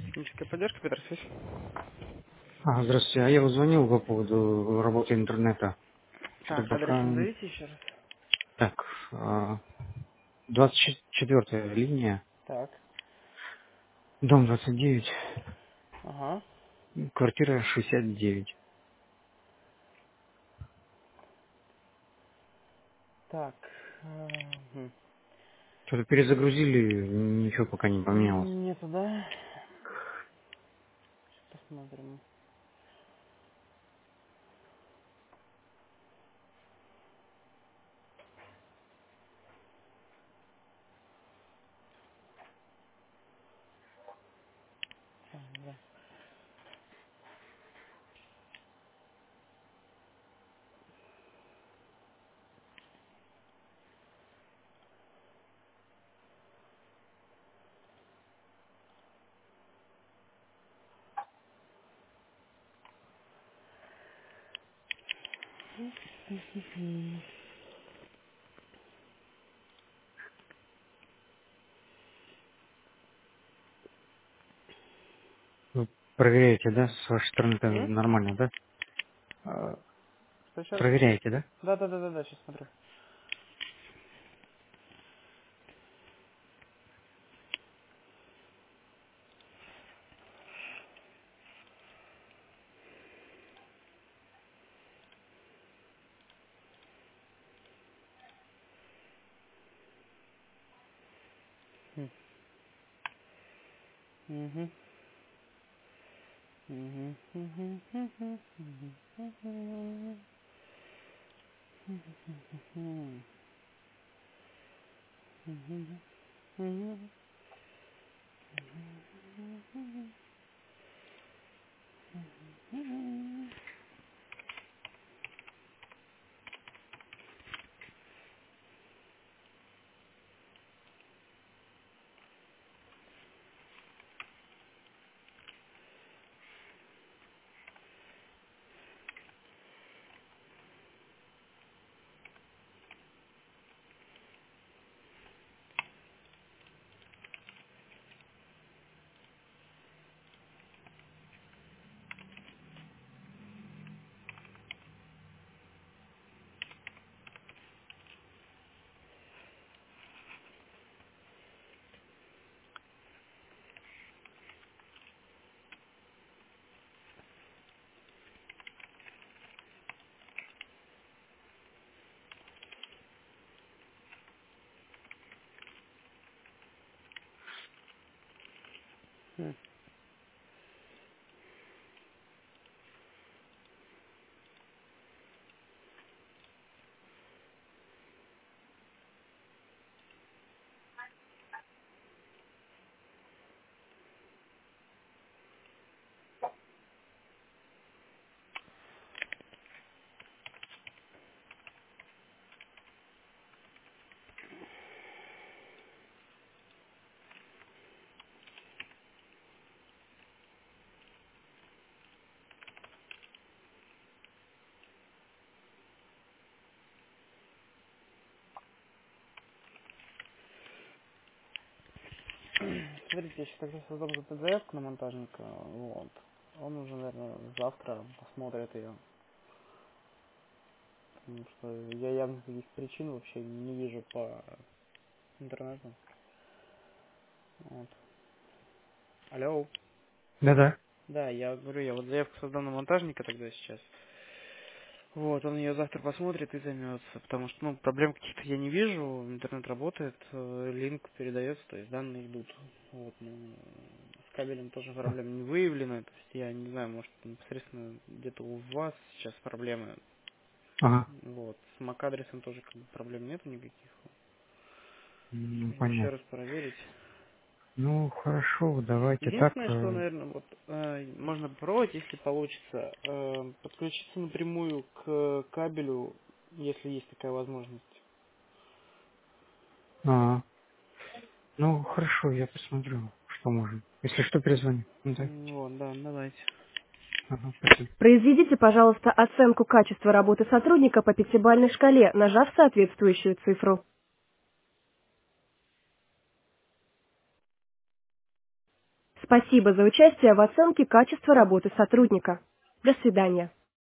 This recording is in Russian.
Техническая поддержка, Петр Связь. Здравствуйте. Я вот звонил по поводу работы интернета. Что-то Так, адрес пока... назовите еще раз. Так, 24-я линия, Так. дом 29, Ага. квартира 69. Так. Что-то перезагрузили, ничего пока не поменялось. Нету, да? Сейчас посмотрим. Так, да. Вы проверяете, да? С вашей стороны это М? нормально, да? А, Что еще раз? Проверяете, да? Да, сейчас смотрю. М. Мгм. Мгм. Мгм. Мгм. Мгм. Мгм. Мгм. Мгм. Мгм. Смотрите, я сейчас тогда создам заявку на монтажника. Вот. Он уже, наверное, завтра посмотрит ее. Потому что я явно никаких причин вообще не вижу по интернету. Вот. Алло. Да-да. Да, я говорю, я вот заявку создам на монтажника тогда сейчас. Вот, он ее завтра посмотрит и займется. Потому что, ну, проблем каких-то я не вижу. Интернет работает, линк передается, то есть данные идут. Вот, ну, с кабелем тоже проблем не выявлено. То есть я не знаю, может непосредственно где-то у вас сейчас проблемы. Ага. Вот. С MAC-адресом тоже как бы проблем нету никаких. Нужно еще Понятно. раз проверить. Ну, хорошо, давайте так. Единственное, что, наверное, вот можно попробовать, если получится, подключиться напрямую к кабелю, если есть такая возможность. А, ну, хорошо, я посмотрю, что можно. Если что, перезвоню. Ну, да. Вот, да, давайте. Ага, спасибо. Произведите, пожалуйста, оценку качества работы сотрудника по пятибалльной шкале, нажав соответствующую цифру. Спасибо за участие в оценке качества работы сотрудника. До свидания.